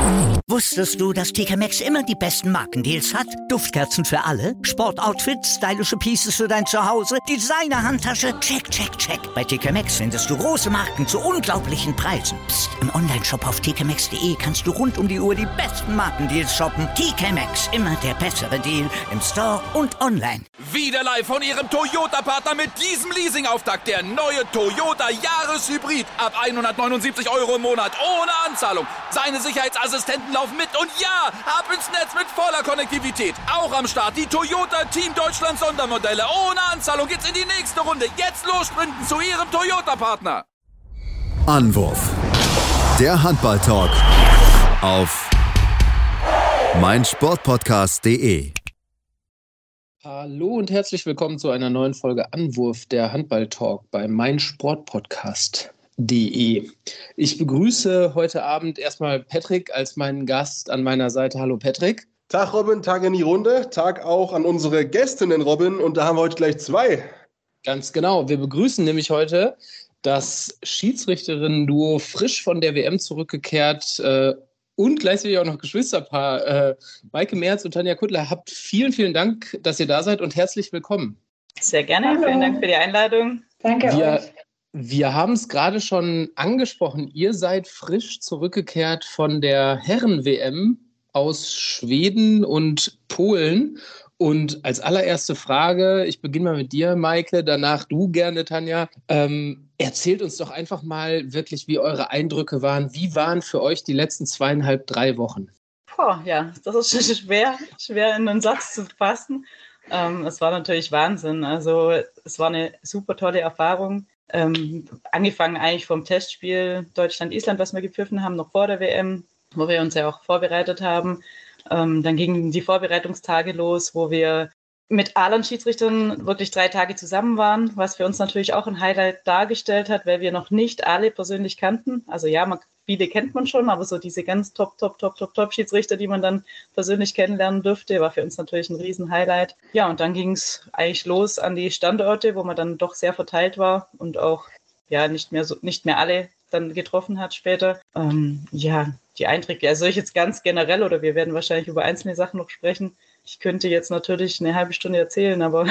Wusstest du, dass TK Maxx immer die besten Markendeals hat? Duftkerzen für alle, Sportoutfits, stylische Pieces für dein Zuhause, Designer-Handtasche, check, check, check. Bei TK Maxx findest du große Marken zu unglaublichen Preisen. Psst. Im Onlineshop auf tkmaxx.de kannst du rund um die Uhr die besten Markendeals shoppen. TK Maxx, immer der bessere Deal im Store und online. Wieder live von Ihrem Toyota-Partner mit diesem Leasing-Auftakt. Der neue Toyota Jahreshybrid. Ab 179 € im Monat. Ohne Anzahlung. Seine Sicherheitsassistenten laufen mit. Und ja, ab ins Netz mit voller Konnektivität. Auch am Start die Toyota Team Deutschland Sondermodelle. Ohne Anzahlung geht's in die nächste Runde. Jetzt los sprinten zu Ihrem Toyota-Partner. Anwurf. Der Handball-Talk auf meinsportpodcast.de. Hallo und herzlich willkommen zu einer neuen Folge Anwurf, der Handball-Talk bei meinsportpodcast.de. Ich begrüße heute Abend erstmal Patrick als meinen Gast an meiner Seite. Hallo Patrick. Tag Robin, Tag in die Runde, Tag auch an unsere Gästinnen Robin, und da haben wir heute gleich zwei. Ganz genau, wir begrüßen nämlich heute das Schiedsrichterinnen-Duo frisch von der WM zurückgekehrt und gleichzeitig auch noch Geschwisterpaar Maike Merz und Tanja Kuttler. Habt vielen Dank, dass ihr da seid und herzlich willkommen. Sehr gerne, hallo. Vielen Dank für die Einladung. Danke euch. Wir haben es gerade schon angesprochen, ihr seid frisch zurückgekehrt von der Herren-WM aus Schweden und Polen. Und als allererste Frage, ich beginne mal mit dir, Maike, danach du gerne, Tanja. Erzählt uns doch einfach mal wirklich, wie eure Eindrücke waren. Wie waren für euch die letzten 3 Wochen? Ja, das ist schwer in einen Satz zu fassen. Es war natürlich Wahnsinn. Also es war eine super tolle Erfahrung. Angefangen eigentlich vom Testspiel Deutschland-Island, was wir gepfiffen haben, noch vor der WM, wo wir uns ja auch vorbereitet haben. Dann gingen die Vorbereitungstage los, wo wir mit allen Schiedsrichtern wirklich 3 Tage zusammen waren, was für uns natürlich auch ein Highlight dargestellt hat, weil wir noch nicht alle persönlich kannten. Also ja, viele kennt man schon, aber so diese ganz top Schiedsrichter, die man dann persönlich kennenlernen dürfte, war für uns natürlich ein Riesen-Highlight. Ja, und dann ging es eigentlich los an die Standorte, wo man dann doch sehr verteilt war und auch ja nicht mehr alle dann getroffen hat später. Die Eindrücke, also ich jetzt ganz generell, oder wir werden wahrscheinlich über einzelne Sachen noch sprechen. Ich könnte jetzt natürlich eine halbe Stunde erzählen, aber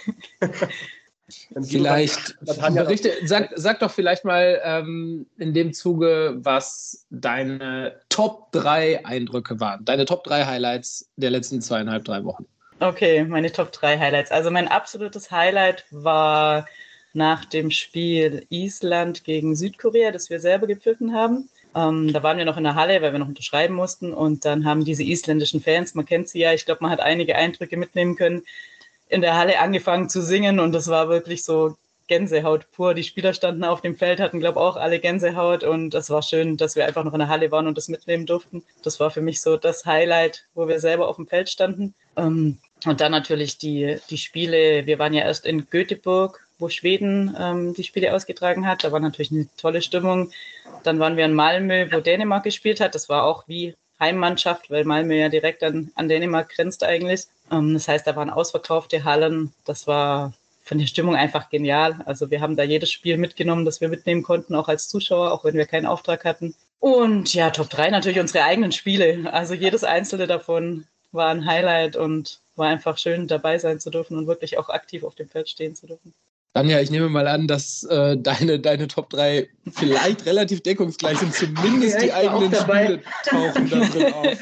vielleicht sag doch vielleicht mal in dem Zuge, was deine Top 3 Eindrücke waren, deine Top 3 Highlights der letzten 3 Wochen. Okay, meine Top 3 Highlights. Also mein absolutes Highlight war nach dem Spiel Island gegen Südkorea, das wir selber gepfiffen haben. Da waren wir noch in der Halle, weil wir noch unterschreiben mussten, und dann haben diese isländischen Fans, man kennt sie ja, ich glaube, man hat einige Eindrücke mitnehmen können, in der Halle angefangen zu singen, und das war wirklich so Gänsehaut pur. Die Spieler standen auf dem Feld, hatten, glaube ich, auch alle Gänsehaut, und es war schön, dass wir einfach noch in der Halle waren und das mitnehmen durften. Das war für mich so das Highlight, wo wir selber auf dem Feld standen. Und dann natürlich die Spiele. Wir waren ja erst in Göteborg, wo Schweden die Spiele ausgetragen hat. Da war natürlich eine tolle Stimmung. Dann waren wir in Malmö, wo Dänemark gespielt hat. Das war auch wie Heimmannschaft, weil Malmö ja direkt an Dänemark grenzt eigentlich. Das heißt, da waren ausverkaufte Hallen. Das war von der Stimmung einfach genial. Also wir haben da jedes Spiel mitgenommen, das wir mitnehmen konnten, auch als Zuschauer, auch wenn wir keinen Auftrag hatten. Und ja, Top 3 natürlich unsere eigenen Spiele. Also jedes einzelne davon war ein Highlight und war einfach schön, dabei sein zu dürfen und wirklich auch aktiv auf dem Feld stehen zu dürfen. Tanja, ich nehme mal an, dass deine Top 3 vielleicht relativ deckungsgleich sind. Zumindest die eigenen Spiele tauchen da drin auf.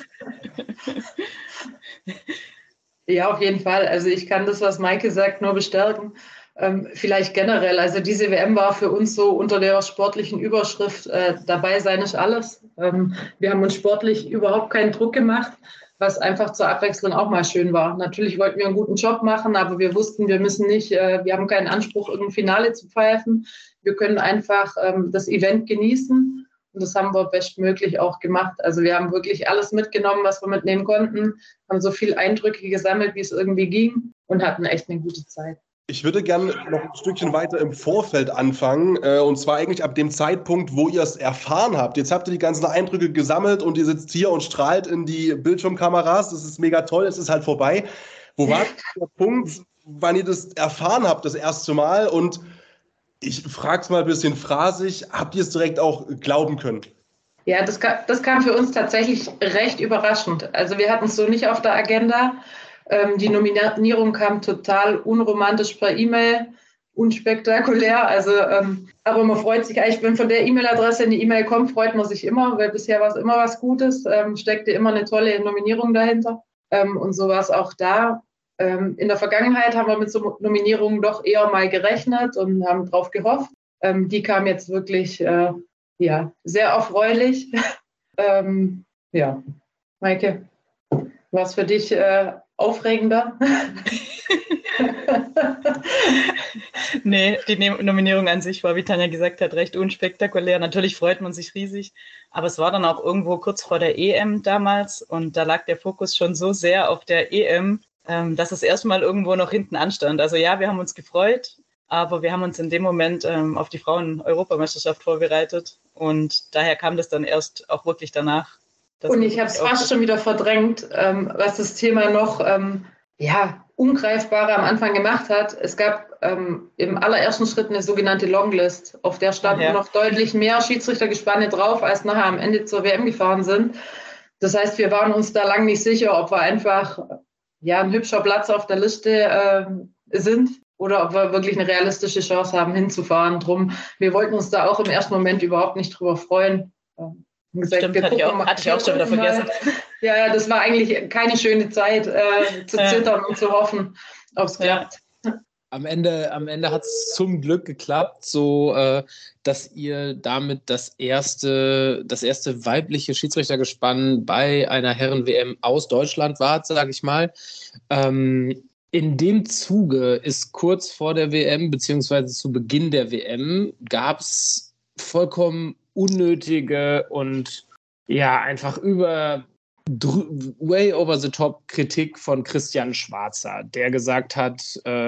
Ja, auf jeden Fall. Also ich kann das, was Maike sagt, nur bestärken. Vielleicht generell. Also diese WM war für uns so unter der sportlichen Überschrift dabei sein ist alles. Wir haben uns sportlich überhaupt keinen Druck gemacht, was einfach zur Abwechslung auch mal schön war. Natürlich wollten wir einen guten Job machen, aber wir wussten, wir haben keinen Anspruch, irgendein Finale zu pfeifen. Wir können einfach das Event genießen, und das haben wir bestmöglich auch gemacht. Also wir haben wirklich alles mitgenommen, was wir mitnehmen konnten, haben so viele Eindrücke gesammelt, wie es irgendwie ging, und hatten echt eine gute Zeit. Ich würde gerne noch ein Stückchen weiter im Vorfeld anfangen, und zwar eigentlich ab dem Zeitpunkt, wo ihr es erfahren habt. Jetzt habt ihr die ganzen Eindrücke gesammelt und ihr sitzt hier und strahlt in die Bildschirmkameras. Das ist mega toll, es ist halt vorbei. Wo war der Punkt, wann ihr das erfahren habt, das erste Mal? Und ich frage es mal ein bisschen phrasig, habt ihr es direkt auch glauben können? Ja, das kam für uns tatsächlich recht überraschend. Also wir hatten es so nicht auf der Agenda. Die Nominierung kam total unromantisch per E-Mail, unspektakulär. Also, aber man freut sich eigentlich, wenn von der E-Mail-Adresse eine E-Mail kommt, freut man sich immer, weil bisher war es immer was Gutes, steckte immer eine tolle Nominierung dahinter. Und so war es auch da. In der Vergangenheit haben wir mit so Nominierungen doch eher mal gerechnet und haben drauf gehofft. Die kam jetzt wirklich sehr erfreulich. Ja, Maike, war es für dich aufregender? Nee, die Nominierung an sich war, wie Tanja gesagt hat, recht unspektakulär. Natürlich freut man sich riesig, aber es war dann auch irgendwo kurz vor der EM damals und da lag der Fokus schon so sehr auf der EM, dass es erstmal irgendwo noch hinten anstand. Also ja, wir haben uns gefreut, aber wir haben uns in dem Moment auf die Frauen-Europameisterschaft vorbereitet und daher kam das dann erst auch wirklich danach. Und ich habe es fast schon wieder verdrängt, was das Thema noch ungreifbarer am Anfang gemacht hat. Es gab im allerersten Schritt eine sogenannte Longlist, auf der standen noch deutlich mehr Schiedsrichtergespanne drauf, als nachher am Ende zur WM gefahren sind. Das heißt, wir waren uns da lang nicht sicher, ob wir einfach ein hübscher Platz auf der Liste sind oder ob wir wirklich eine realistische Chance haben, hinzufahren. Drum, wir wollten uns da auch im ersten Moment überhaupt nicht drüber freuen. Gesagt, stimmt, hatte ich auch schon wieder vergessen. Ja, das war eigentlich keine schöne Zeit, zu zittern und zu hoffen, ob es klappt. Am Ende hat es zum Glück geklappt, so dass ihr damit das erste weibliche Schiedsrichtergespann bei einer Herren-WM aus Deutschland wart, sage ich mal. In dem Zuge ist kurz vor der WM, beziehungsweise zu Beginn der WM, gab es vollkommen unnötige und einfach way over the top Kritik von Christian Schwarzer, der gesagt hat,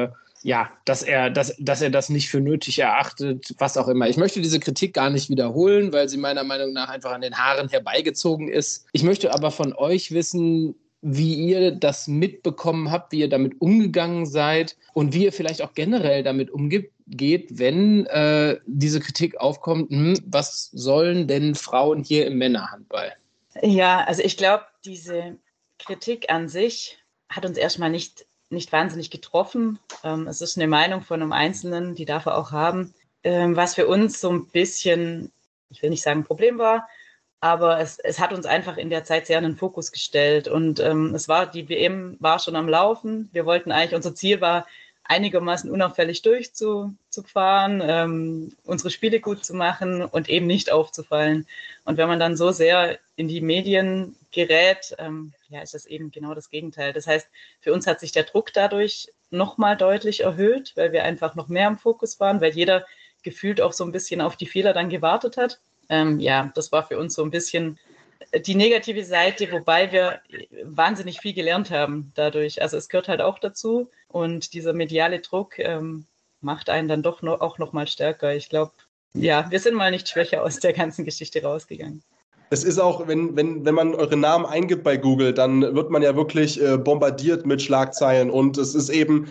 dass er das nicht für nötig erachtet, was auch immer. Ich möchte diese Kritik gar nicht wiederholen, weil sie meiner Meinung nach einfach an den Haaren herbeigezogen ist. Ich möchte aber von euch wissen, wie ihr das mitbekommen habt, wie ihr damit umgegangen seid und wie ihr vielleicht auch generell damit umgeht, wenn diese Kritik aufkommt, was sollen denn Frauen hier im Männerhandball? Ja, also ich glaube, diese Kritik an sich hat uns erstmal nicht wahnsinnig getroffen. Es ist eine Meinung von einem Einzelnen, die darf er auch haben. Was für uns so ein bisschen, ich will nicht sagen ein Problem war, aber es hat uns einfach in der Zeit sehr in den Fokus gestellt und die WM war schon am Laufen. Wir wollten eigentlich, unser Ziel war, einigermaßen unauffällig durchzufahren, unsere Spiele gut zu machen und eben nicht aufzufallen. Und wenn man dann so sehr in die Medien gerät, ist das eben genau das Gegenteil. Das heißt, für uns hat sich der Druck dadurch nochmal deutlich erhöht, weil wir einfach noch mehr im Fokus waren, weil jeder gefühlt auch so ein bisschen auf die Fehler dann gewartet hat. Das war für uns so ein bisschen die negative Seite, wobei wir wahnsinnig viel gelernt haben dadurch. Also es gehört halt auch dazu und dieser mediale Druck macht einen dann doch auch noch mal stärker. Ich glaube, wir sind mal nicht schwächer aus der ganzen Geschichte rausgegangen. Es ist auch, wenn man eure Namen eingibt bei Google, dann wird man ja wirklich bombardiert mit Schlagzeilen und es ist eben,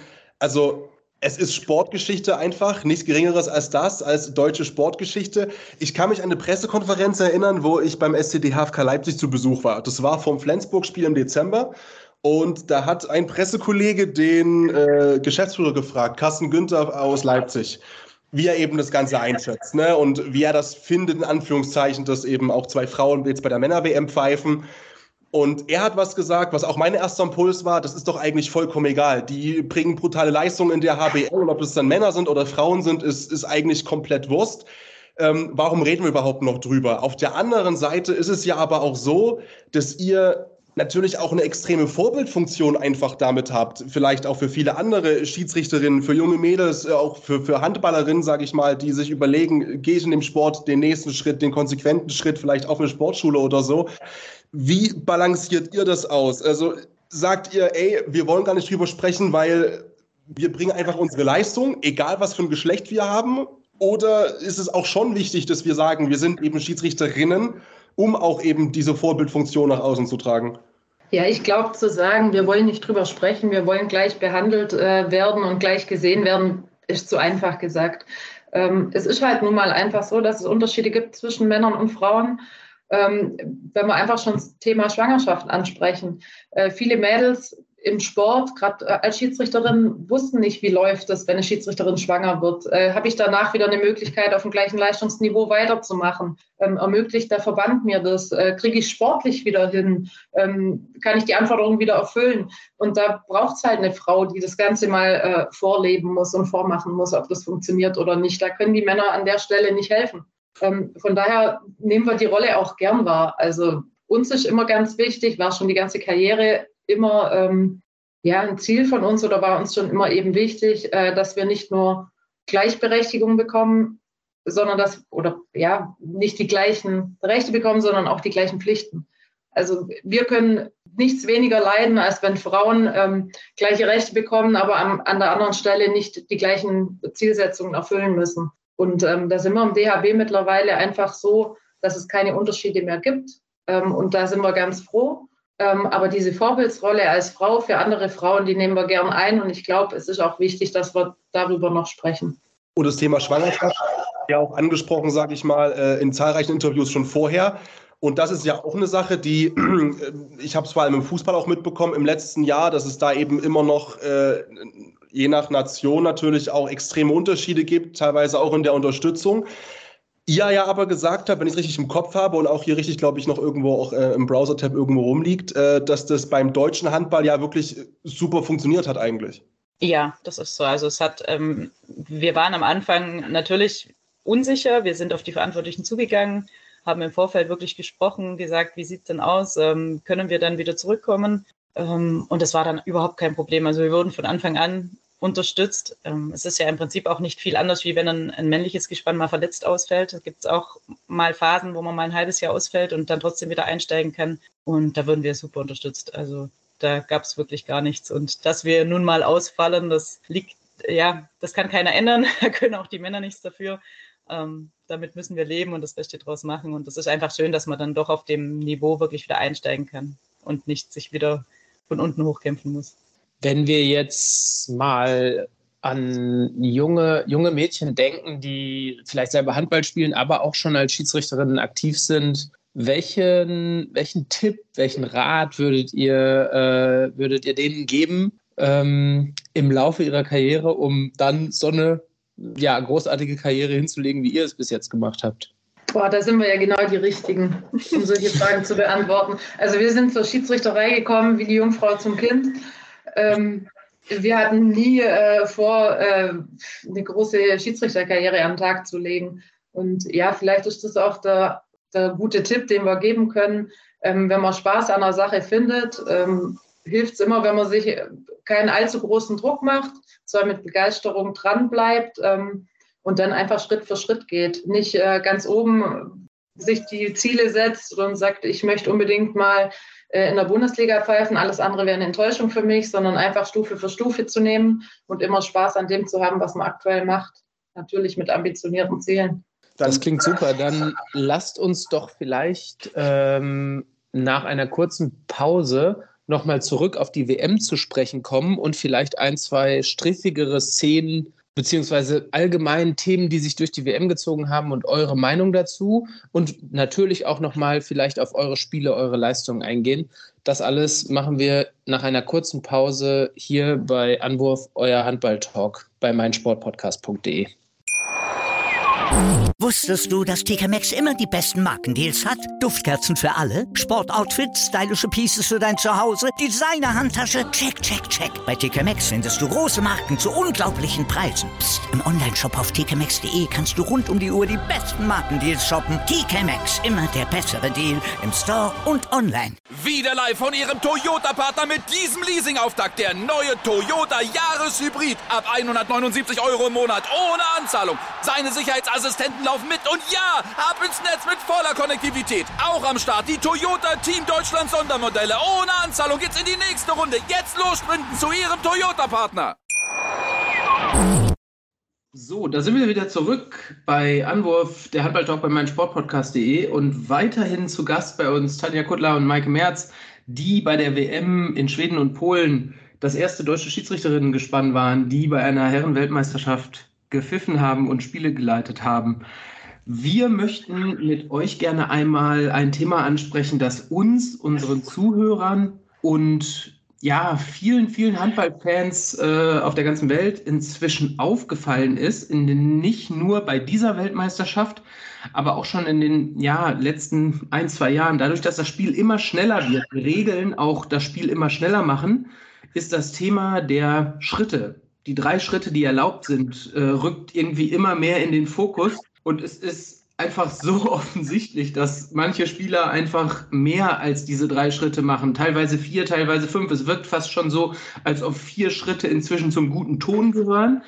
es ist Sportgeschichte einfach, nichts Geringeres als deutsche Sportgeschichte. Ich kann mich an eine Pressekonferenz erinnern, wo ich beim SCD HFK Leipzig zu Besuch war. Das war vom Flensburg-Spiel im Dezember und da hat ein Pressekollege den Geschäftsführer gefragt, Carsten Günther aus Leipzig, wie er eben das Ganze einschätzt, ne? Und wie er das findet, in Anführungszeichen, dass eben auch 2 Frauen jetzt bei der Männer-WM pfeifen. Und er hat was gesagt, was auch mein erster Impuls war, das ist doch eigentlich vollkommen egal. Die bringen brutale Leistungen in der HBL und ob es dann Männer sind oder Frauen sind, ist eigentlich komplett Wurst. Warum reden wir überhaupt noch drüber? Auf der anderen Seite ist es ja aber auch so, dass ihr natürlich auch eine extreme Vorbildfunktion einfach damit habt. Vielleicht auch für viele andere Schiedsrichterinnen, für junge Mädels, auch für Handballerinnen, sage ich mal, die sich überlegen, gehe ich in dem Sport den nächsten Schritt, den konsequenten Schritt, vielleicht auf eine Sportschule oder so. Wie balanciert ihr das aus? Also sagt ihr, wir wollen gar nicht drüber sprechen, weil wir bringen einfach unsere Leistung, egal was für ein Geschlecht wir haben? Oder ist es auch schon wichtig, dass wir sagen, wir sind eben Schiedsrichterinnen, um auch eben diese Vorbildfunktion nach außen zu tragen? Ja, ich glaube, zu sagen, wir wollen nicht drüber sprechen, wir wollen gleich behandelt werden und gleich gesehen werden, ist zu einfach gesagt. Es ist halt nun mal einfach so, dass es Unterschiede gibt zwischen Männern und Frauen. wenn wir einfach schon das Thema Schwangerschaft ansprechen. Viele Mädels im Sport, gerade als Schiedsrichterin, wussten nicht, wie läuft es, wenn eine Schiedsrichterin schwanger wird. Habe ich danach wieder eine Möglichkeit, auf dem gleichen Leistungsniveau weiterzumachen? Ermöglicht der Verband mir das? Kriege ich sportlich wieder hin? Kann ich die Anforderungen wieder erfüllen? Und da braucht es halt eine Frau, die das Ganze mal vorleben muss und vormachen muss, ob das funktioniert oder nicht. Da können die Männer an der Stelle nicht helfen. Von daher nehmen wir die Rolle auch gern wahr. Also uns ist immer ganz wichtig, war schon die ganze Karriere immer ein Ziel von uns oder war uns schon immer eben wichtig, dass wir nicht nur Gleichberechtigung bekommen, sondern nicht die gleichen Rechte bekommen, sondern auch die gleichen Pflichten. Also wir können nichts weniger leiden, als wenn Frauen gleiche Rechte bekommen, aber an der anderen Stelle nicht die gleichen Zielsetzungen erfüllen müssen. Und da sind wir im DHB mittlerweile einfach so, dass es keine Unterschiede mehr gibt. Und da sind wir ganz froh. Aber diese Vorbildsrolle als Frau für andere Frauen, die nehmen wir gern ein. Und ich glaube, es ist auch wichtig, dass wir darüber noch sprechen. Und das Thema Schwangerschaft, ja auch angesprochen, sage ich mal, in zahlreichen Interviews schon vorher. Und das ist ja auch eine Sache, die, ich habe es vor allem im Fußball auch mitbekommen, im letzten Jahr, dass es da eben immer noch, je nach Nation natürlich auch extreme Unterschiede gibt, teilweise auch in der Unterstützung. Ihr ja aber gesagt habt, wenn ich es richtig im Kopf habe und auch hier richtig, glaube ich, noch irgendwo auch im Browser-Tab irgendwo rumliegt, dass das beim deutschen Handball ja wirklich super funktioniert hat eigentlich. Ja, das ist so. Also wir waren am Anfang natürlich unsicher. Wir sind auf die Verantwortlichen zugegangen, haben im Vorfeld wirklich gesprochen, gesagt, wie sieht es denn aus? Können wir dann wieder zurückkommen? Und das war dann überhaupt kein Problem. Also wir wurden von Anfang an unterstützt. Es ist ja im Prinzip auch nicht viel anders, wie wenn ein männliches Gespann mal verletzt ausfällt. Da gibt es auch mal Phasen, wo man mal ein halbes Jahr ausfällt und dann trotzdem wieder einsteigen kann. Und da wurden wir super unterstützt. Also da gab es wirklich gar nichts. Und dass wir nun mal ausfallen, das kann keiner ändern. Da können auch die Männer nichts dafür. Damit müssen wir leben und das Beste draus machen. Und das ist einfach schön, dass man dann doch auf dem Niveau wirklich wieder einsteigen kann und nicht sich wieder von unten hochkämpfen muss. Wenn wir jetzt mal an junge Mädchen denken, die vielleicht selber Handball spielen, aber auch schon als Schiedsrichterinnen aktiv sind, welchen Tipp, welchen Rat würdet ihr denen geben im Laufe ihrer Karriere, um dann so eine großartige Karriere hinzulegen, wie ihr es bis jetzt gemacht habt? Boah, da sind wir ja genau die Richtigen, um solche Fragen zu beantworten. Also wir sind zur Schiedsrichterei gekommen wie die Jungfrau zum Kind. Wir hatten nie vor, eine große Schiedsrichterkarriere am Tag zu legen. Und ja, vielleicht ist das auch der gute Tipp, den wir geben können. Wenn man Spaß an der Sache findet, hilft es immer, wenn man sich keinen allzu großen Druck macht, sondern mit Begeisterung dran bleibt und dann einfach Schritt für Schritt geht. Nicht ganz oben sich die Ziele setzt und sagt, ich möchte unbedingt mal in der Bundesliga pfeifen, alles andere wäre eine Enttäuschung für mich, sondern einfach Stufe für Stufe zu nehmen und immer Spaß an dem zu haben, was man aktuell macht. Natürlich mit ambitionierten Zielen. Das klingt super. Dann lasst uns doch vielleicht nach einer kurzen Pause nochmal zurück auf die WM zu sprechen kommen und vielleicht 1, 2 striffigere Szenen beziehungsweise allgemein Themen, die sich durch die WM gezogen haben und eure Meinung dazu und natürlich auch nochmal vielleicht auf eure Spiele, eure Leistungen eingehen. Das alles machen wir nach einer kurzen Pause hier bei Anwurf, euer Handball-Talk bei meinsportpodcast.de. Wusstest du, dass TK Maxx immer die besten Markendeals hat? Duftkerzen für alle, Sportoutfits, stylische Pieces für dein Zuhause, Designer-Handtasche, check, check, check. Bei TK Maxx findest du große Marken zu unglaublichen Preisen. Psst. Im Onlineshop auf tkmaxx.de kannst du rund um die Uhr die besten Markendeals shoppen. TK Maxx, immer der bessere Deal im Store und online. Wieder live von ihrem Toyota-Partner mit diesem Leasing-Auftakt. Der neue Toyota Jahreshybrid. Ab 179 € im Monat ohne Anzahlung. Seine Sicherheitsassistenten laufen mit und ja, ab ins Netz mit voller Konnektivität. Auch am Start die Toyota Team Deutschland Sondermodelle. Ohne Anzahlung geht's in die nächste Runde. Jetzt los sprinten zu Ihrem Toyota-Partner. So, da sind wir wieder zurück bei Anwurf, der Handball-Talk bei meinsportpodcast.de und weiterhin zu Gast bei uns Tanja Kuttler und Maike Merz, die bei der WM in Schweden und Polen das erste deutsche Schiedsrichterinnengespann waren, die bei einer Herren-Weltmeisterschaft gepfiffen haben und Spiele geleitet haben. Wir möchten mit euch gerne einmal ein Thema ansprechen, das uns, unseren Zuhörern und ja, vielen Handballfans auf der ganzen Welt inzwischen aufgefallen ist, nicht nur bei dieser Weltmeisterschaft, aber auch schon in den letzten 1-2 Jahren. Dadurch, dass das Spiel immer schneller wird, Regeln auch das Spiel immer schneller machen, ist das Thema der Schritte. Die 3 Schritte, die erlaubt sind, rückt irgendwie immer mehr in den Fokus. Und es ist einfach so offensichtlich, dass manche Spieler einfach mehr als diese 3 Schritte machen. Teilweise 4, teilweise 5. Es wirkt fast schon so, als ob 4 Schritte inzwischen zum guten Ton gehören.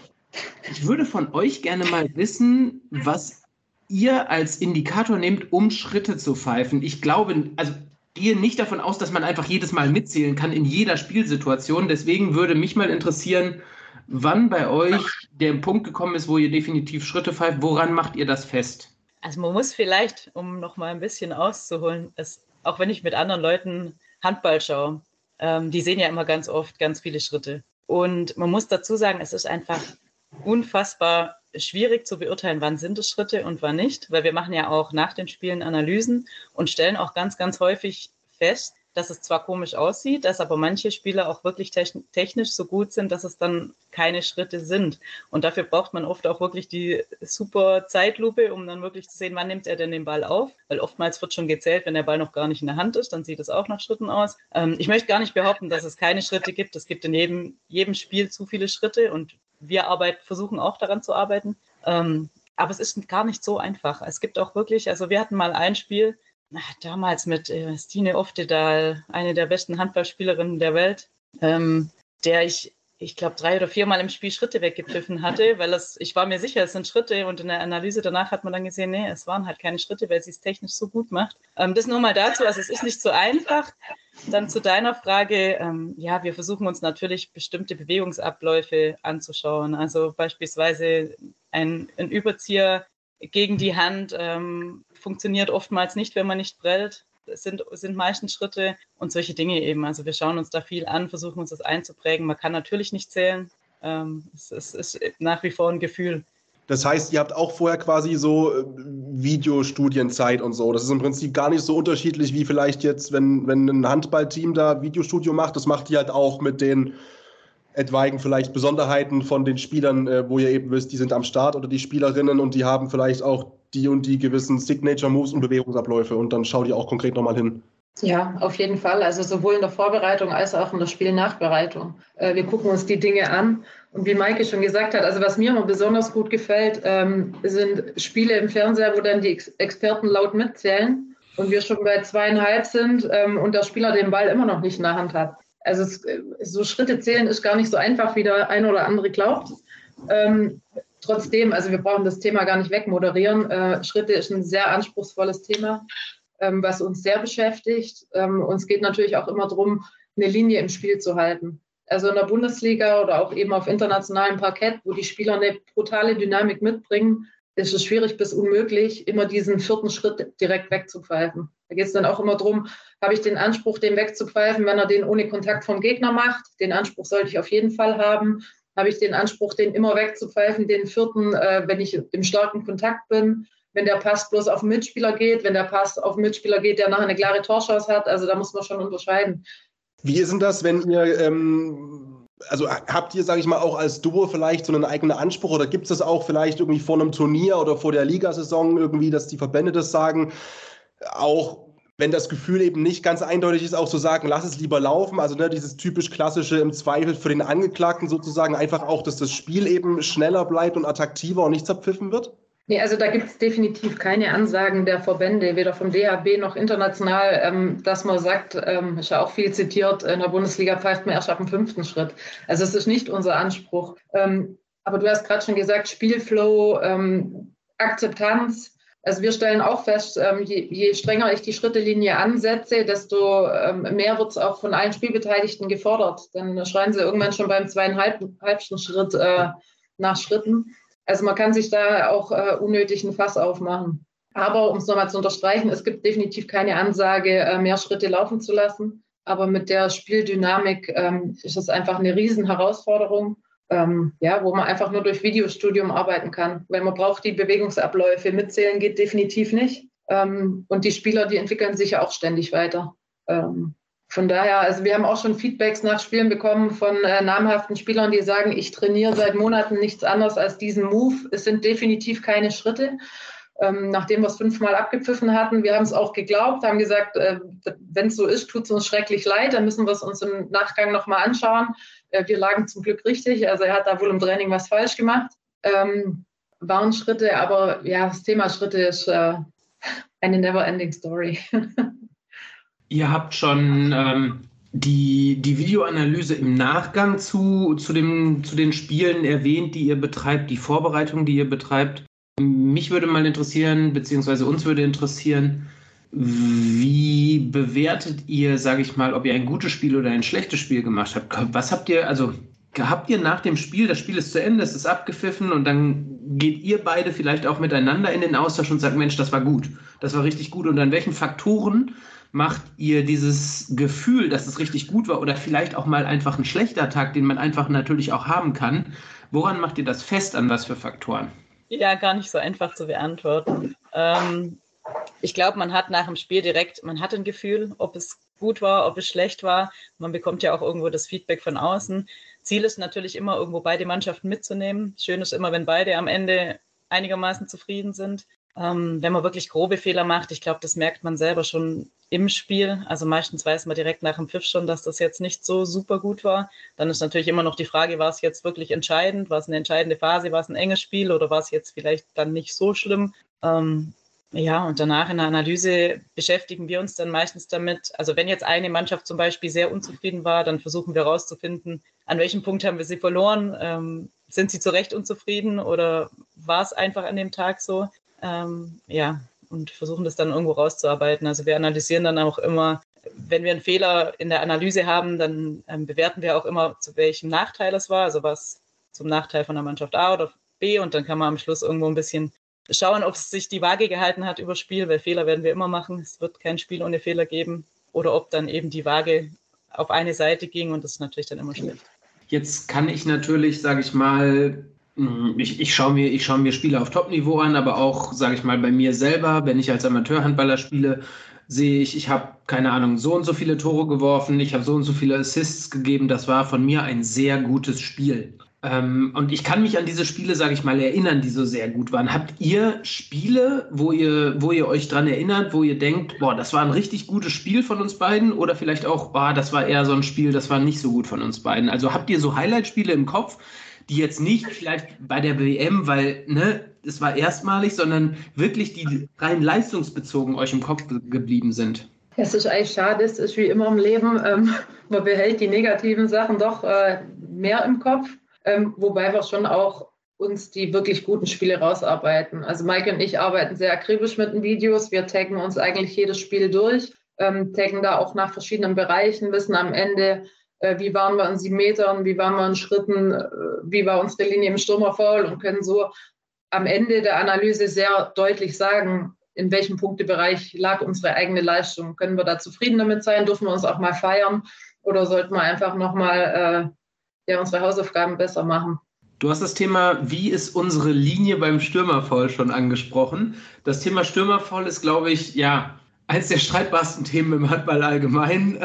Ich würde von euch gerne mal wissen, was ihr als Indikator nehmt, um Schritte zu pfeifen. Ich glaube, gehe nicht davon aus, dass man einfach jedes Mal mitzählen kann in jeder Spielsituation. Deswegen würde mich mal interessieren, wann bei euch der Punkt gekommen ist, wo ihr definitiv Schritte pfeift. Woran macht ihr das fest? Also man muss vielleicht, um noch mal ein bisschen auszuholen, auch wenn ich mit anderen Leuten Handball schaue, die sehen ja immer ganz oft ganz viele Schritte. Und man muss dazu sagen, es ist einfach unfassbar schwierig zu beurteilen, wann sind es Schritte und wann nicht, weil wir machen ja auch nach den Spielen Analysen und stellen auch ganz häufig fest, dass es zwar komisch aussieht, dass aber manche Spieler auch wirklich technisch so gut sind, dass es dann keine Schritte sind. Und dafür braucht man oft auch wirklich die super Zeitlupe, um dann wirklich zu sehen, wann nimmt er denn den Ball auf. Weil oftmals wird schon gezählt, wenn der Ball noch gar nicht in der Hand ist, dann sieht es auch nach Schritten aus. Ich möchte gar nicht behaupten, dass es keine Schritte gibt. Es gibt in jedem Spiel zu viele Schritte und wir versuchen auch daran zu arbeiten. Aber es ist gar nicht so einfach. Es gibt auch wirklich, also wir hatten mal ein Spiel, damals mit Stine Oftedal, eine der besten Handballspielerinnen der Welt, der ich glaube 3 oder 4 Mal im Spiel Schritte weggepfiffen hatte, weil ich war mir sicher, es sind Schritte und in der Analyse danach hat man dann gesehen, nee, es waren halt keine Schritte, weil sie es technisch so gut macht. Das nur mal dazu, also es ist nicht so einfach. Dann zu deiner Frage, wir versuchen uns natürlich bestimmte Bewegungsabläufe anzuschauen, also beispielsweise ein Überzieher gegen die Hand funktioniert oftmals nicht, wenn man nicht prellt. Es sind meistens Schritte und solche Dinge eben. Also wir schauen uns da viel an, versuchen uns das einzuprägen. Man kann natürlich nicht zählen. Es ist nach wie vor ein Gefühl. Das heißt, ihr habt auch vorher quasi so Videostudienzeit und so. Das ist im Prinzip gar nicht so unterschiedlich wie vielleicht jetzt, wenn ein Handballteam da Videostudio macht. Das macht ihr halt auch mit den etwaigen vielleicht Besonderheiten von den Spielern, wo ihr eben wisst, die sind am Start oder die Spielerinnen und die haben vielleicht auch die und die gewissen Signature-Moves und Bewegungsabläufe und dann schaut ihr auch konkret nochmal hin. Ja, auf jeden Fall. Also sowohl in der Vorbereitung als auch in der Spielnachbereitung. Wir gucken uns die Dinge an. Und wie Maike schon gesagt hat, also was mir immer besonders gut gefällt, sind Spiele im Fernseher, wo dann die Experten laut mitzählen und wir schon bei 2,5 sind und der Spieler den Ball immer noch nicht in der Hand hat. Also so Schritte zählen ist gar nicht so einfach, wie der eine oder andere glaubt. Trotzdem, also wir brauchen das Thema gar nicht wegmoderieren. Schritte ist ein sehr anspruchsvolles Thema, was uns sehr beschäftigt. Uns geht natürlich auch immer darum, eine Linie im Spiel zu halten. Also in der Bundesliga oder auch eben auf internationalem Parkett, wo die Spieler eine brutale Dynamik mitbringen, ist es schwierig bis unmöglich, immer diesen 4. Schritt direkt wegzupfeifen. Da geht es dann auch immer darum, habe ich den Anspruch, den wegzupfeifen, wenn er den ohne Kontakt vom Gegner macht. Den Anspruch sollte ich auf jeden Fall haben. Habe ich den Anspruch, den immer wegzupfeifen, den 4., wenn ich im starken Kontakt bin, wenn der Pass bloß auf den Mitspieler geht, wenn der Pass auf den Mitspieler geht, der nachher eine klare Torchance hat. Also da muss man schon unterscheiden. Wie ist denn das, wenn ihr, also habt ihr, sage ich mal, auch als Duo vielleicht so einen eigenen Anspruch oder gibt es das auch vielleicht irgendwie vor einem Turnier oder vor der Ligasaison irgendwie, dass die Verbände das sagen, auch wenn das Gefühl eben nicht ganz eindeutig ist, auch zu sagen, lass es lieber laufen, also dieses typisch klassische im Zweifel für den Angeklagten sozusagen einfach auch, dass das Spiel eben schneller bleibt und attraktiver und nicht zerpfiffen wird? Nee, also da gibt es definitiv keine Ansagen der Verbände, weder vom DHB noch international, dass man sagt, ist ja auch viel zitiert, in der Bundesliga pfeift man erst ab dem 5. Schritt. Also es ist nicht unser Anspruch. Aber du hast gerade schon gesagt, Spielflow, Akzeptanz. Also wir stellen auch fest, je strenger ich die Schrittelinie ansetze, desto mehr wird es auch von allen Spielbeteiligten gefordert. Dann schreien sie irgendwann schon beim 2,5. Schritt nach Schritten. Also man kann sich da auch unnötig ein Fass aufmachen. Aber um es nochmal zu unterstreichen, es gibt definitiv keine Ansage, mehr Schritte laufen zu lassen. Aber mit der Spieldynamik ist es einfach eine Riesenherausforderung. wo man einfach nur durch Videostudium arbeiten kann, weil man braucht die Bewegungsabläufe. Mitzählen geht definitiv nicht. Und die Spieler, die entwickeln sich ja auch ständig weiter. Von daher, also wir haben auch schon Feedbacks nach Spielen bekommen von namhaften Spielern, die sagen, ich trainiere seit Monaten nichts anderes als diesen Move. Es sind definitiv keine Schritte. Nachdem wir es 5-mal abgepfiffen hatten, wir haben es auch geglaubt, haben gesagt, wenn es so ist, tut es uns schrecklich leid, dann müssen wir es uns im Nachgang nochmal anschauen. Wir lagen zum Glück richtig, also er hat da wohl im Training was falsch gemacht. Waren Schritte, aber ja, das Thema Schritte ist eine never-ending Story. Ihr habt schon die Videoanalyse im Nachgang zu den Spielen erwähnt, die ihr betreibt, die Vorbereitung, die ihr betreibt. Mich würde mal interessieren, beziehungsweise uns würde interessieren, wie bewertet ihr, sage ich mal, ob ihr ein gutes Spiel oder ein schlechtes Spiel gemacht habt? Was habt ihr nach dem Spiel, das Spiel ist zu Ende, es ist abgepfiffen und dann geht ihr beide vielleicht auch miteinander in den Austausch und sagt, Mensch, das war gut, das war richtig gut. Und an welchen Faktoren macht ihr dieses Gefühl, dass es richtig gut war oder vielleicht auch mal einfach ein schlechter Tag, den man einfach natürlich auch haben kann? Woran macht ihr das fest, an was für Faktoren? Ja, gar nicht so einfach zu beantworten. Ich glaube, man hat nach dem Spiel man hat ein Gefühl, ob es gut war, ob es schlecht war. Man bekommt ja auch irgendwo das Feedback von außen. Ziel ist natürlich immer, irgendwo beide Mannschaften mitzunehmen. Schön ist immer, wenn beide am Ende einigermaßen zufrieden sind. Wenn man wirklich grobe Fehler macht, ich glaube, das merkt man selber schon im Spiel. Also meistens weiß man direkt nach dem Pfiff schon, dass das jetzt nicht so super gut war. Dann ist natürlich immer noch die Frage, war es jetzt wirklich entscheidend? War es eine entscheidende Phase? War es ein enges Spiel oder war es jetzt vielleicht dann nicht so schlimm? Und danach in der Analyse beschäftigen wir uns dann meistens damit. Also wenn jetzt eine Mannschaft zum Beispiel sehr unzufrieden war, dann versuchen wir herauszufinden, an welchem Punkt haben wir sie verloren? Sind sie zu Recht unzufrieden oder war es einfach an dem Tag so? Und versuchen das dann irgendwo rauszuarbeiten. Also wir analysieren dann auch immer, wenn wir einen Fehler in der Analyse haben, dann bewerten wir auch immer, zu welchem Nachteil es war, also was zum Nachteil von der Mannschaft A oder B, und dann kann man am Schluss irgendwo ein bisschen schauen, ob es sich die Waage gehalten hat über Spiel, weil Fehler werden wir immer machen, es wird kein Spiel ohne Fehler geben, oder ob dann eben die Waage auf eine Seite ging, und das ist natürlich dann immer schlecht. Jetzt kann ich natürlich, sage ich mal, ich schaue mir Spiele auf Top-Niveau an, aber auch, sage ich mal, bei mir selber, wenn ich als Amateurhandballer spiele, sehe ich habe, keine Ahnung, so und so viele Tore geworfen, ich habe so und so viele Assists gegeben, das war von mir ein sehr gutes Spiel. Und ich kann mich an diese Spiele, sage ich mal, erinnern, die so sehr gut waren. Habt ihr Spiele, wo ihr euch dran erinnert, wo ihr denkt, boah, das war ein richtig gutes Spiel von uns beiden, oder vielleicht auch, boah, das war eher so ein Spiel, das war nicht so gut von uns beiden? Also habt ihr so Highlight-Spiele im Kopf, die jetzt nicht vielleicht bei der WM, weil es war erstmalig, sondern wirklich die rein leistungsbezogen euch im Kopf geblieben sind? Es ist eigentlich schade, es ist wie immer im Leben, man behält die negativen Sachen doch mehr im Kopf, wobei wir schon auch uns die wirklich guten Spiele rausarbeiten. Also Maike und ich arbeiten sehr akribisch mit den Videos, wir taggen uns eigentlich jedes Spiel durch, taggen da auch nach verschiedenen Bereichen, wissen am Ende, wie waren wir in 7 Metern, wie waren wir in Schritten, wie war unsere Linie im Stürmerfoul, und können so am Ende der Analyse sehr deutlich sagen, in welchem Punktebereich lag unsere eigene Leistung. Können wir da zufrieden damit sein? Dürfen wir uns auch mal feiern? Oder sollten wir einfach nochmal unsere Hausaufgaben besser machen? Du hast das Thema, wie ist unsere Linie beim Stürmerfoul, schon angesprochen. Das Thema Stürmerfoul ist, glaube ich, eines der streitbarsten Themen im Handball allgemein.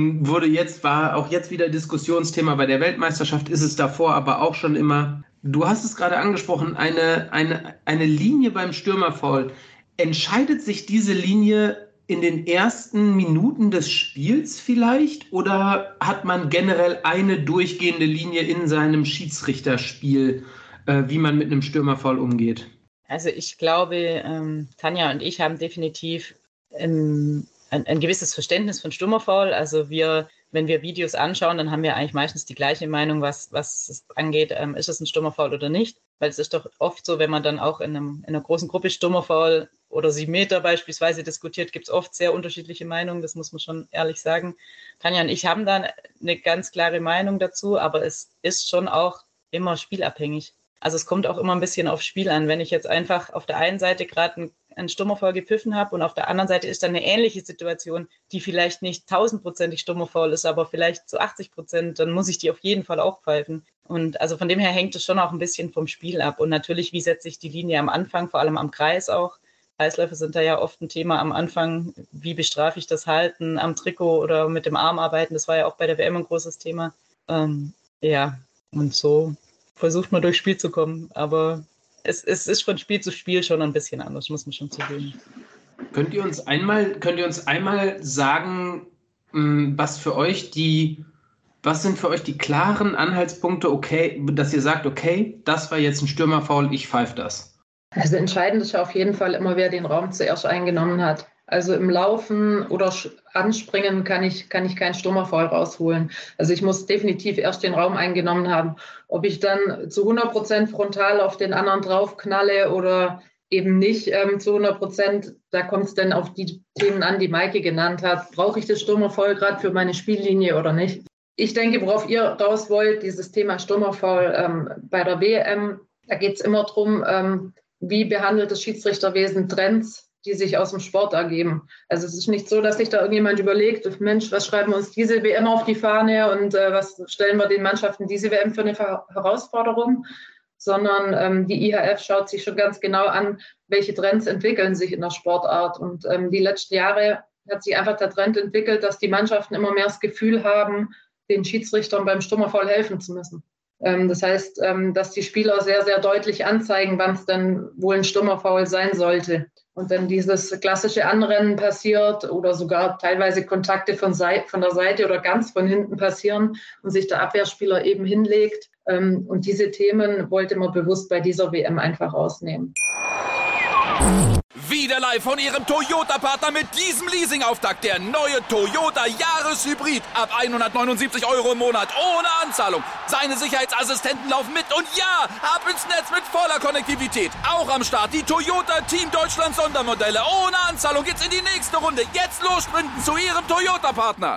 War auch jetzt wieder Diskussionsthema. Bei der Weltmeisterschaft ist es davor aber auch schon immer. Du hast es gerade angesprochen, eine Linie beim Stürmerfoul. Entscheidet sich diese Linie in den ersten Minuten des Spiels vielleicht, oder hat man generell eine durchgehende Linie in seinem Schiedsrichterspiel, wie man mit einem Stürmerfoul umgeht? Also ich glaube, Tanja und ich haben definitiv ein gewisses Verständnis von Stürmerfoul. Also wenn wir Videos anschauen, dann haben wir eigentlich meistens die gleiche Meinung, was es angeht, ist es ein Stürmerfoul oder nicht. Weil es ist doch oft so, wenn man dann auch in einer großen Gruppe Stürmerfoul oder 7 Meter beispielsweise diskutiert, gibt es oft sehr unterschiedliche Meinungen, das muss man schon ehrlich sagen. Tanja und ich haben da eine ganz klare Meinung dazu, aber es ist schon auch immer spielabhängig. Also es kommt auch immer ein bisschen aufs Spiel an. Wenn ich jetzt einfach auf der einen Seite gerade einen Stürmerfoul gepfiffen habe und auf der anderen Seite ist dann eine ähnliche Situation, die vielleicht nicht 1000%ig Stürmerfoul ist, aber vielleicht zu 80%, dann muss ich die auf jeden Fall auch pfeifen. Und also von dem her hängt es schon auch ein bisschen vom Spiel ab. Und natürlich, wie setze ich die Linie am Anfang, vor allem am Kreis auch. Kreisläufe sind da ja oft ein Thema am Anfang. Wie bestrafe ich das Halten am Trikot oder mit dem Arm arbeiten? Das war ja auch bei der WM ein großes Thema. Ja, und so versucht man durchs Spiel zu kommen. Aber es ist von Spiel zu Spiel schon ein bisschen anders, muss man schon zugeben. Könnt ihr uns einmal sagen, was sind für euch die klaren Anhaltspunkte, okay, dass ihr sagt, okay, das war jetzt ein Stürmerfoul, ich pfeife das? Also entscheidend ist ja auf jeden Fall immer, wer den Raum zuerst eingenommen hat. Also im Laufen oder Anspringen kann ich keinen Stürmerfoul rausholen. Also ich muss definitiv erst den Raum eingenommen haben. Ob ich dann zu 100% frontal auf den anderen draufknalle oder eben nicht zu 100%, da kommt es dann auf die Themen an, die Maike genannt hat. Brauche ich das Stürmerfoul gerade für meine Spiellinie oder nicht? Ich denke, worauf ihr raus wollt, dieses Thema Stürmerfoul bei der WM, da geht es immer darum, wie behandelt das Schiedsrichterwesen Trends, die sich aus dem Sport ergeben. Also es ist nicht so, dass sich da irgendjemand überlegt, Mensch, was schreiben wir uns diese WM auf die Fahne und was stellen wir den Mannschaften diese WM für eine Herausforderung, sondern die IHF schaut sich schon ganz genau an, welche Trends entwickeln sich in der Sportart. Und die letzten Jahre hat sich einfach der Trend entwickelt, dass die Mannschaften immer mehr das Gefühl haben, den Schiedsrichtern beim Stürmerfoul helfen zu müssen. Das heißt, dass die Spieler sehr, sehr deutlich anzeigen, wann es denn wohl ein Stürmerfoul sein sollte. Und dann dieses klassische Anrennen passiert oder sogar teilweise Kontakte von der Seite oder ganz von hinten passieren und sich der Abwehrspieler eben hinlegt. Und diese Themen wollte man bewusst bei dieser WM einfach ausnehmen. Wieder live von Ihrem Toyota-Partner mit diesem Leasing-Auftakt. Der neue Toyota Jahreshybrid. Ab 179 € im Monat. Ohne Anzahlung. Seine Sicherheitsassistenten laufen mit. Und ja, ab ins Netz mit voller Konnektivität. Auch am Start die Toyota Team Deutschland Sondermodelle. Ohne Anzahlung geht's in die nächste Runde. Jetzt los sprinten zu Ihrem Toyota-Partner.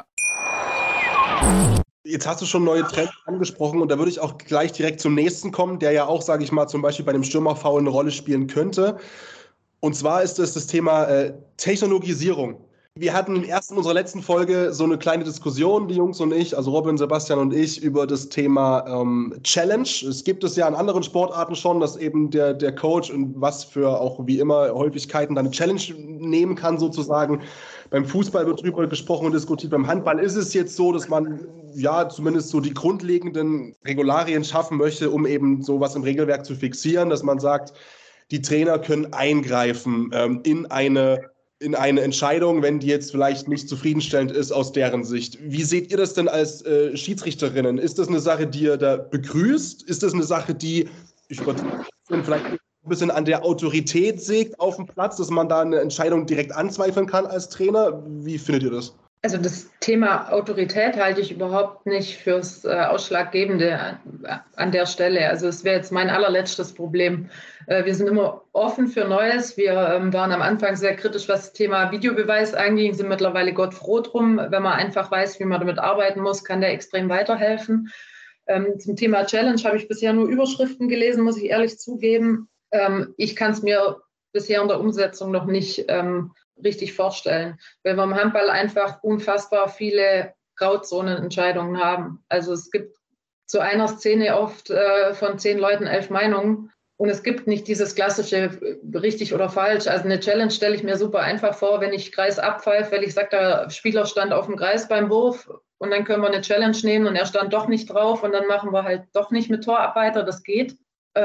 Jetzt hast du schon neue Trends angesprochen und da würde ich auch gleich direkt zum nächsten kommen, der ja auch, sage ich mal, zum Beispiel bei einem Stürmerfoul eine Rolle spielen könnte. Und zwar ist es das Thema Technologisierung. Wir hatten erst in unserer letzten Folge so eine kleine Diskussion, die Jungs und ich, also Robin, Sebastian und ich, über das Thema Challenge. Es gibt es ja in anderen Sportarten schon, dass eben der Coach und was für auch wie immer Häufigkeiten dann eine Challenge nehmen kann sozusagen. Beim Fußball wird drüber gesprochen und diskutiert. Beim Handball ist es jetzt so, dass man ja zumindest so die grundlegenden Regularien schaffen möchte, um eben sowas im Regelwerk zu fixieren, dass man sagt, die Trainer können eingreifen in eine Entscheidung, wenn die jetzt vielleicht nicht zufriedenstellend ist aus deren Sicht. Wie seht ihr das denn als Schiedsrichterinnen? Ist das eine Sache, die ihr da begrüßt? Ist das eine Sache, die, vielleicht ein bisschen an der Autorität sägt auf dem Platz, dass man da eine Entscheidung direkt anzweifeln kann als Trainer? Wie findet ihr das? Also das Thema Autorität halte ich überhaupt nicht fürs Ausschlaggebende an der Stelle. Also es wäre jetzt mein allerletztes Problem. Wir sind immer offen für Neues. Wir waren am Anfang sehr kritisch, was das Thema Videobeweis anging, sind mittlerweile Gott froh drum. Wenn man einfach weiß, wie man damit arbeiten muss, kann der extrem weiterhelfen. Zum Thema Challenge habe ich bisher nur Überschriften gelesen, muss ich ehrlich zugeben. Ich kann es mir bisher in der Umsetzung noch nicht richtig vorstellen, weil wir im Handball einfach unfassbar viele Grauzonenentscheidungen haben. Also es gibt zu einer Szene oft von 10 Leuten 11 Meinungen und es gibt nicht dieses klassische richtig oder falsch. Also eine Challenge stelle ich mir super einfach vor, wenn ich Kreis abpfeife, weil ich sage, der Spieler stand auf dem Kreis beim Wurf und dann können wir eine Challenge nehmen und er stand doch nicht drauf und dann machen wir halt doch nicht mit Torarbeiter, das geht.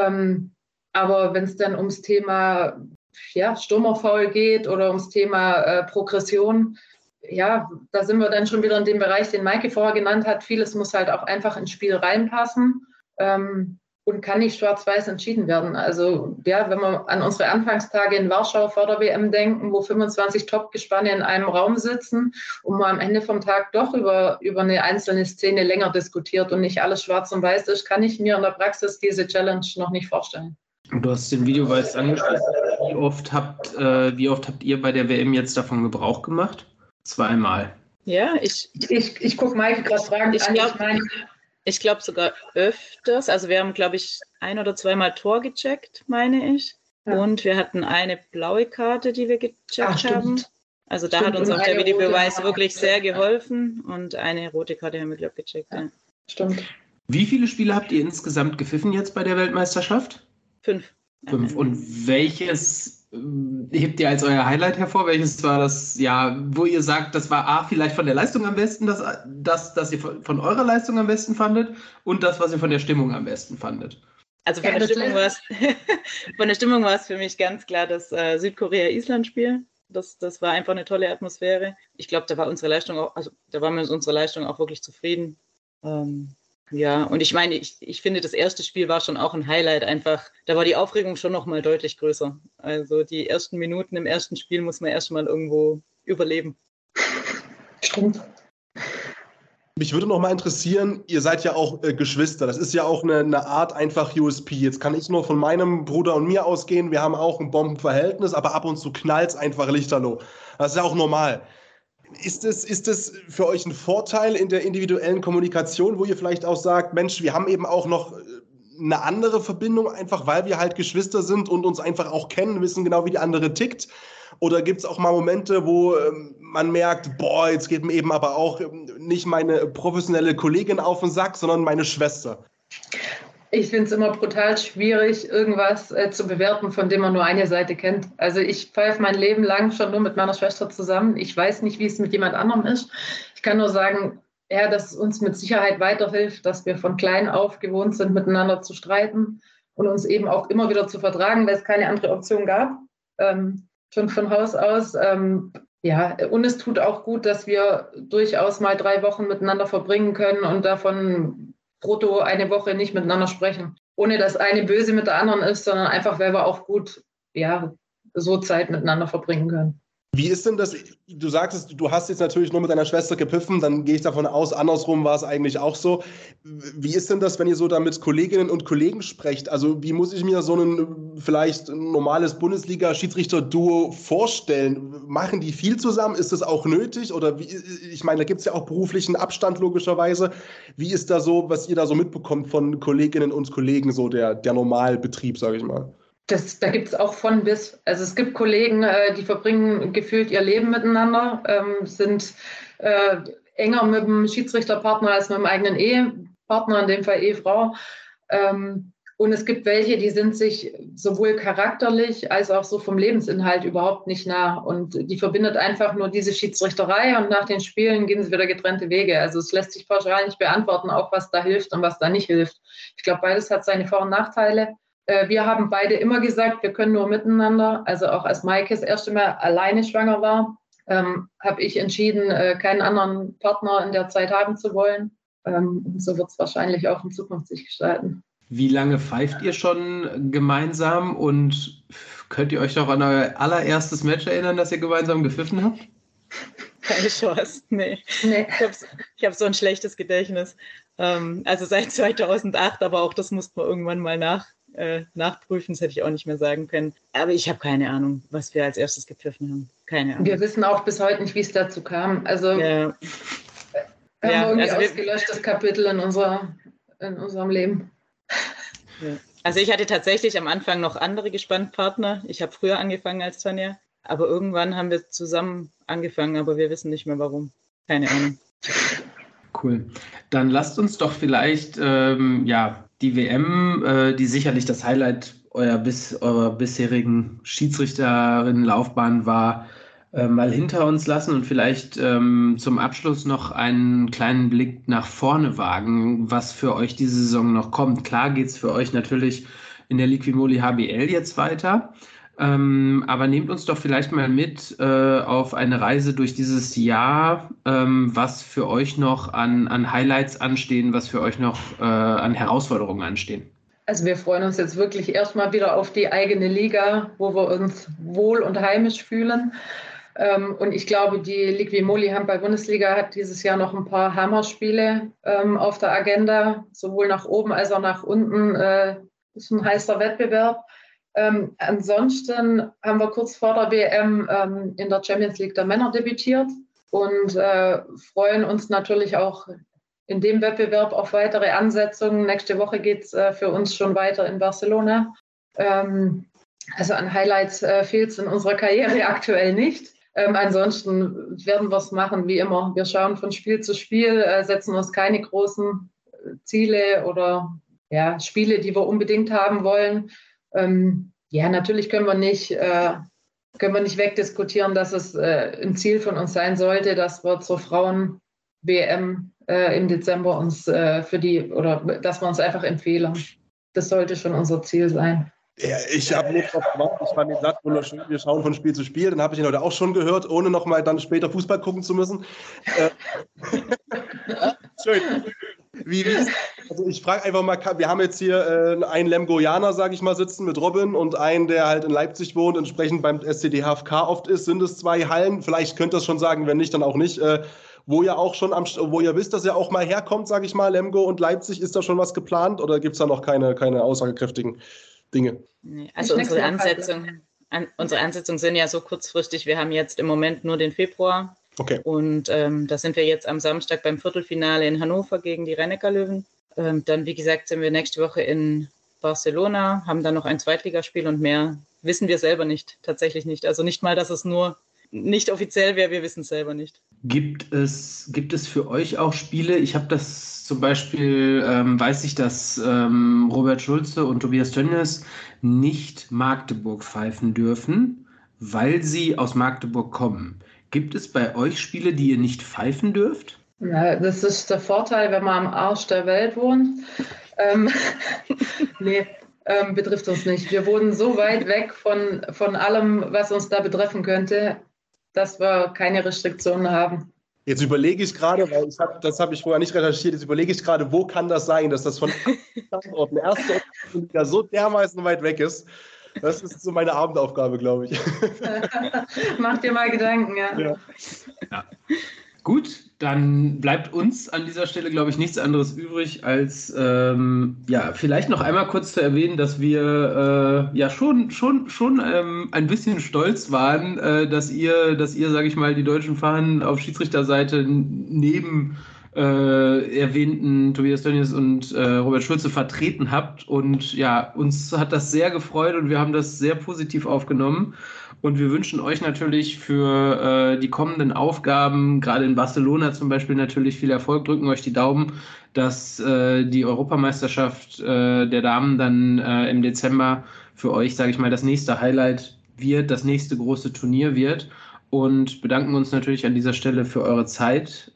Aber wenn es dann ums Thema Stürmerfoul geht oder ums Thema Progression, ja, da sind wir dann schon wieder in dem Bereich, den Maike vorher genannt hat. Vieles muss halt auch einfach ins Spiel reinpassen und kann nicht schwarz-weiß entschieden werden. Also ja, wenn wir an unsere Anfangstage in Warschau vor der WM denken, wo 25 Top-Gespanne in einem Raum sitzen und man am Ende vom Tag doch über eine einzelne Szene länger diskutiert und nicht alles schwarz und weiß ist, kann ich mir in der Praxis diese Challenge noch nicht vorstellen. Du hast den Videobeweis angesprochen. Wie oft habt ihr bei der WM jetzt davon Gebrauch gemacht? 2-mal. Ja, ich gucke Maike gerade fragend an. Ich glaube sogar öfters. Also wir haben, glaube ich, 1- oder 2-mal Tor gecheckt, meine ich. Ja. Und wir hatten eine blaue Karte, die wir gecheckt haben. Also da hat uns Und auch der eine Videobeweis rote. wirklich sehr geholfen. Und eine rote Karte haben wir, glaube ich, gecheckt. Ja. Stimmt. Wie viele Spiele habt ihr insgesamt gepfiffen jetzt bei der Weltmeisterschaft? 5. 5. Und welches hebt ihr als euer Highlight hervor? Welches war das, ja, wo ihr sagt, das war vielleicht von der Leistung am besten, das ihr von eurer Leistung am besten fandet und das, was ihr von der Stimmung am besten fandet? Also von der Stimmung war es für mich ganz klar das Südkorea-Island-Spiel. Das war einfach eine tolle Atmosphäre. Ich glaube, da war unsere Leistung auch, also da waren wir mit unserer Leistung auch wirklich zufrieden. Ja, und ich meine, ich finde, das erste Spiel war schon auch ein Highlight einfach. Da war die Aufregung schon nochmal deutlich größer. Also die ersten Minuten im ersten Spiel muss man erstmal irgendwo überleben. Stimmt. Mich würde noch mal interessieren, ihr seid ja auch Geschwister. Das ist ja auch eine Art einfach USP. Jetzt kann ich nur von meinem Bruder und mir ausgehen. Wir haben auch ein Bombenverhältnis, aber ab und zu knallt es einfach lichterloh. Das ist ja auch normal. Ist es für euch ein Vorteil in der individuellen Kommunikation, wo ihr vielleicht auch sagt, Mensch, wir haben eben auch noch eine andere Verbindung, einfach weil wir halt Geschwister sind und uns einfach auch kennen, wissen genau, wie die andere tickt? Oder gibt es auch mal Momente, wo man merkt, boah, jetzt geht mir eben aber auch nicht meine professionelle Kollegin auf den Sack, sondern meine Schwester? Ich finde es immer brutal schwierig, irgendwas zu bewerten, von dem man nur eine Seite kennt. Also ich pfeife mein Leben lang schon nur mit meiner Schwester zusammen. Ich weiß nicht, wie es mit jemand anderem ist. Ich kann nur sagen, ja, dass es uns mit Sicherheit weiterhilft, dass wir von klein auf gewohnt sind, miteinander zu streiten und uns eben auch immer wieder zu vertragen, weil es keine andere Option gab. Schon von Haus aus. Ja, und es tut auch gut, dass wir durchaus mal 3 Wochen miteinander verbringen können und davon brutto eine Woche nicht miteinander sprechen. Ohne dass eine böse mit der anderen ist, sondern einfach, weil wir auch gut, ja, so Zeit miteinander verbringen können. Wie ist denn das? Du sagtest, du hast jetzt natürlich nur mit deiner Schwester gepfiffen, dann gehe ich davon aus, andersrum war es eigentlich auch so. Wie ist denn das, wenn ihr so da mit Kolleginnen und Kollegen sprecht? Also wie muss ich mir so ein vielleicht normales Bundesliga-Schiedsrichter-Duo vorstellen? Machen die viel zusammen? Ist das auch nötig? Oder ich meine, da gibt es ja auch beruflichen Abstand logischerweise. Wie ist da so, was ihr da so mitbekommt von Kolleginnen und Kollegen, so der Normalbetrieb, sage ich mal? Da gibt es auch von bis. Also es gibt Kollegen, die verbringen gefühlt ihr Leben miteinander, sind enger mit dem Schiedsrichterpartner als mit dem eigenen Ehepartner, in dem Fall Ehefrau. Und es gibt welche, die sind sich sowohl charakterlich als auch so vom Lebensinhalt überhaupt nicht nah. Und die verbindet einfach nur diese Schiedsrichterei und nach den Spielen gehen sie wieder getrennte Wege. Also es lässt sich pauschal nicht beantworten, auch was da hilft und was da nicht hilft. Ich glaube, beides hat seine Vor- und Nachteile. Wir haben beide immer gesagt, wir können nur miteinander. Also auch als Maike das erste Mal alleine schwanger war, habe ich entschieden, keinen anderen Partner in der Zeit haben zu wollen. Und so wird es wahrscheinlich auch in Zukunft sich gestalten. Wie lange pfeift ihr schon gemeinsam und könnt ihr euch noch an euer allererstes Match erinnern, das ihr gemeinsam gepfiffen habt? Keine Chance, nee. Ich hab so ein schlechtes Gedächtnis. Also seit 2008, aber auch das musste man irgendwann mal nachprüfen, das hätte ich auch nicht mehr sagen können. Aber ich habe keine Ahnung, was wir als erstes gepfiffen haben. Keine Ahnung. Wir wissen auch bis heute nicht, wie es dazu kam. Also ja. Haben wir irgendwie ausgelöschtes Kapitel in unserem Leben. Ja. Also ich hatte tatsächlich am Anfang noch andere Gespannpartner. Ich habe früher angefangen als Tanja. Aber irgendwann haben wir zusammen angefangen, aber wir wissen nicht mehr warum. Keine Ahnung. Cool. Dann lasst uns doch vielleicht die WM, die sicherlich das Highlight eurer bisherigen Schiedsrichterinnenlaufbahn war, mal hinter uns lassen und vielleicht zum Abschluss noch einen kleinen Blick nach vorne wagen, was für euch diese Saison noch kommt. Klar geht es für euch natürlich in der Liquimoli HBL jetzt weiter. Aber nehmt uns doch vielleicht mal mit auf eine Reise durch dieses Jahr, was für euch noch an Highlights anstehen, was für euch noch an Herausforderungen anstehen. Also wir freuen uns jetzt wirklich erstmal wieder auf die eigene Liga, wo wir uns wohl und heimisch fühlen. Und ich glaube, die Liquimoli Handball-Bundesliga hat dieses Jahr noch ein paar Hammerspiele auf der Agenda, sowohl nach oben als auch nach unten. Ist ein heißer Wettbewerb. Ansonsten haben wir kurz vor der WM in der Champions League der Männer debütiert und freuen uns natürlich auch in dem Wettbewerb auf weitere Ansetzungen. Nächste Woche geht es für uns schon weiter in Barcelona. Also an Highlights fehlt es in unserer Karriere aktuell nicht. Ansonsten werden wir es machen wie immer. Wir schauen von Spiel zu Spiel, setzen uns keine großen Ziele oder Spiele, die wir unbedingt haben wollen. Natürlich können wir nicht wegdiskutieren, dass es ein Ziel von uns sein sollte, dass wir zur Frauen-WM im Dezember uns dass wir uns einfach empfehlen. Das sollte schon unser Ziel sein. Ja, ich habe nur drauf gemacht, ich fand den Satz wunderschön, wir schauen von Spiel zu Spiel, den habe ich ihn heute auch schon gehört, ohne nochmal dann später Fußball gucken zu müssen. Schön. Wie ist, also ich frage einfach mal, wir haben jetzt hier einen Lemgoianer, sage ich mal, sitzen mit Robin und einen, der halt in Leipzig wohnt, entsprechend beim SCD HFK oft ist. Sind es 2 Hallen? Vielleicht könnt ihr es schon sagen, wenn nicht, dann auch nicht. Wo ihr auch schon wo ihr wisst, dass ihr auch mal herkommt, sage ich mal, Lemgo und Leipzig, ist da schon was geplant oder gibt es da noch keine aussagekräftigen Dinge? Also unsere Ansetzungen sind ja so kurzfristig. Wir haben jetzt im Moment nur den Februar. Okay. Und da sind wir jetzt am Samstag beim Viertelfinale in Hannover gegen die Rhein-Neckar-Löwen. Dann, wie gesagt, sind wir nächste Woche in Barcelona, haben dann noch ein Zweitligaspiel und mehr wissen wir selber nicht, tatsächlich nicht. Also nicht mal, dass es nur nicht offiziell wäre, wir wissen es selber nicht. Gibt es für euch auch Spiele? Ich habe das zum Beispiel, weiß ich, dass Robert Schulze und Tobias Tönnies nicht Magdeburg pfeifen dürfen, weil sie aus Magdeburg kommen. Gibt es bei euch Spiele, die ihr nicht pfeifen dürft? Ja, das ist der Vorteil, wenn man am Arsch der Welt wohnt. Betrifft uns nicht. Wir wohnen so weit weg von allem, was uns da betreffen könnte, dass wir keine Restriktionen haben. Jetzt überlege ich gerade, weil das habe ich vorher nicht recherchiert, jetzt überlege ich gerade, wo kann das sein, dass das von Standorten erste Liga so dermaßen weit weg ist. Das ist so meine Abendaufgabe, glaube ich. Mach dir mal Gedanken, ja. Gut, dann bleibt uns an dieser Stelle, glaube ich, nichts anderes übrig, als vielleicht noch einmal kurz zu erwähnen, dass wir schon ein bisschen stolz waren, dass ihr, sage ich mal, die deutschen Fahnen auf Schiedsrichterseite neben erwähnten Tobias Tönnies und Robert Schulze vertreten habt. Und ja, uns hat das sehr gefreut und wir haben das sehr positiv aufgenommen. Und wir wünschen euch natürlich für die kommenden Aufgaben, gerade in Barcelona zum Beispiel, natürlich viel Erfolg, drücken euch die Daumen, dass die Europameisterschaft der Damen dann im Dezember für euch, sage ich mal, das nächste Highlight wird, das nächste große Turnier wird. Und bedanken uns natürlich an dieser Stelle für eure Zeit.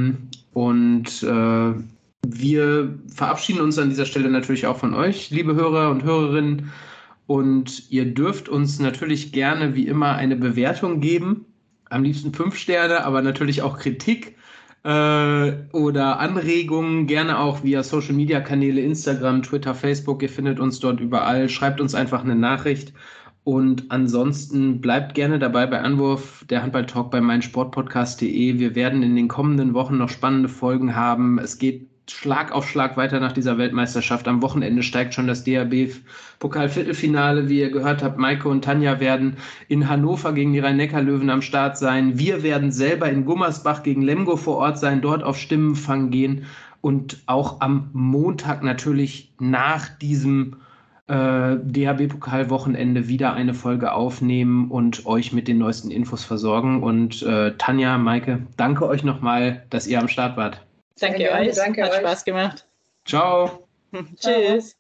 Wir verabschieden uns an dieser Stelle natürlich auch von euch, liebe Hörer und Hörerinnen. Und ihr dürft uns natürlich gerne wie immer eine Bewertung geben. Am liebsten 5 Sterne, aber natürlich auch Kritik oder Anregungen. Gerne auch via Social-Media-Kanäle, Instagram, Twitter, Facebook. Ihr findet uns dort überall. Schreibt uns einfach eine Nachricht. Und ansonsten bleibt gerne dabei bei Anwurf, der Handball-Talk bei meinsportpodcast.de. Wir werden in den kommenden Wochen noch spannende Folgen haben. Es geht Schlag auf Schlag weiter nach dieser Weltmeisterschaft. Am Wochenende steigt schon das DHB-Pokal-Viertelfinale. Wie ihr gehört habt, Maike und Tanja werden in Hannover gegen die Rhein-Neckar-Löwen am Start sein. Wir werden selber in Gummersbach gegen Lemgo vor Ort sein, dort auf Stimmenfang gehen und auch am Montag natürlich nach diesem DHB-Pokal-Wochenende wieder eine Folge aufnehmen und euch mit den neuesten Infos versorgen. Und Tanja, Maike, danke euch nochmal, dass ihr am Start wart. Danke euch, hat Spaß gemacht. Ciao. Tschüss.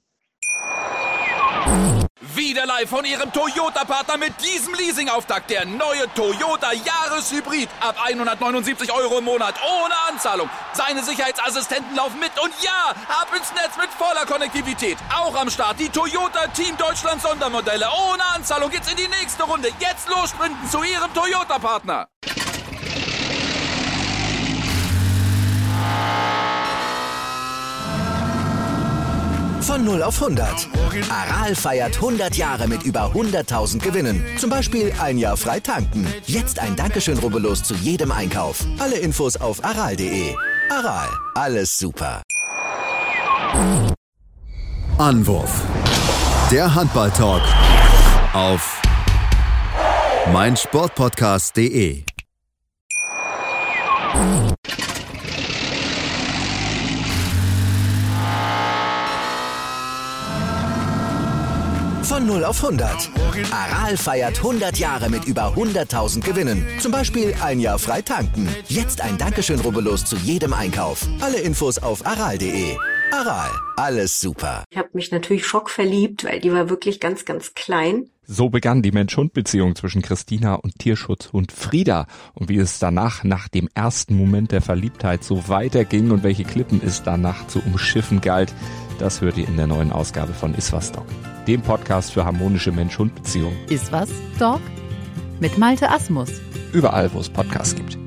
Wieder live von Ihrem Toyota-Partner mit diesem Leasing-Auftakt. Der neue Toyota Jahreshybrid. Ab 179 € im Monat. Ohne Anzahlung. Seine Sicherheitsassistenten laufen mit. Und ja, ab ins Netz mit voller Konnektivität. Auch am Start die Toyota Team Deutschland Sondermodelle. Ohne Anzahlung geht's in die nächste Runde. Jetzt los sprinten zu Ihrem Toyota-Partner. Von 0 auf 100. Aral feiert 100 Jahre mit über 100.000 Gewinnen. Zum Beispiel ein Jahr frei tanken. Jetzt ein Dankeschön, rubbellos zu jedem Einkauf. Alle Infos auf aral.de. Aral, alles super. Anwurf. Der Handball-Talk auf meinsportpodcast.de. Von Von 0 auf 100. Aral feiert 100 Jahre mit über 100.000 Gewinnen. Zum Beispiel ein Jahr frei tanken. Jetzt ein Dankeschön, rubbellos zu jedem Einkauf. Alle Infos auf aral.de. Aral, alles super. Ich habe mich natürlich schockverliebt, weil die war wirklich ganz, ganz klein. So begann die Mensch-Hund-Beziehung zwischen Christina und Tierschutzhund Frieda. Und wie es danach, nach dem ersten Moment der Verliebtheit, so weiterging und welche Klippen es danach zu umschiffen galt, das hört ihr in der neuen Ausgabe von Iswas Dog, dem Podcast für harmonische Mensch-Hund-Beziehungen. Iswas Dog? Mit Malte Asmus. Überall, wo es Podcasts gibt.